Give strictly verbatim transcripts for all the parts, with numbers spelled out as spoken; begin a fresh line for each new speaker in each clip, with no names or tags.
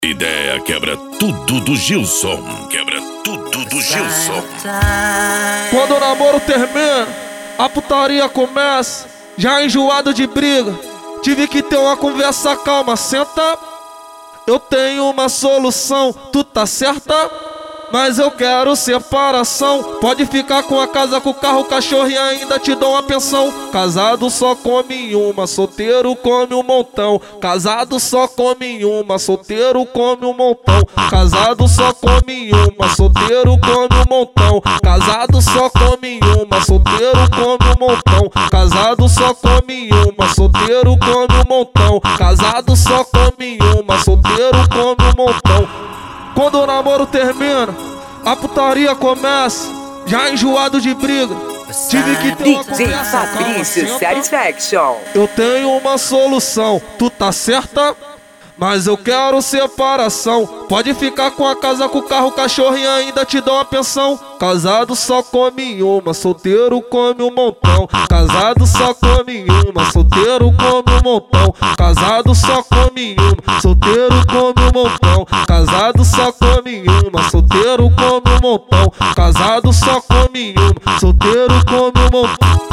Ideia quebra tudo do Gilson. Quebra tudo do Gilson.
Quando o namoro termina, a putaria começa. Já enjoado de briga, tive que ter uma conversa calma. Senta, eu tenho uma solução. Tu tá certa? Mas eu quero separação. Pode ficar com a casa, com o carro, o cachorro e ainda te dou uma pensão. Casado só come uma, solteiro come um montão. Casado só come uma, solteiro come um montão. Casado só come uma, solteiro come um montão. Casado só come uma, solteiro come um montão. Casado só come uma, solteiro come um montão. Casado só come uma, solteiro come um montão. Quando o namoro termina, a putaria começa. Já enjoado de briga, tive que ter uma
D J Fabrício Satisfaction.
Eu tenho uma solução. Tu tá certa? Mas eu quero separação. Pode ficar com a casa, com o carro, o cachorro e ainda te dou uma pensão. Casado só come uma, solteiro come um montão. Casado só come uma, solteiro come um montão. Casado só come uma, solteiro come um montão. Casado só come uma, solteiro come um montão. Casado só come uma, solteiro come um montão.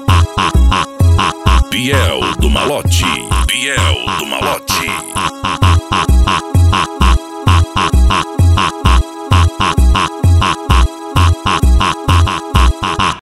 Biel do Malote. Biel do Malote.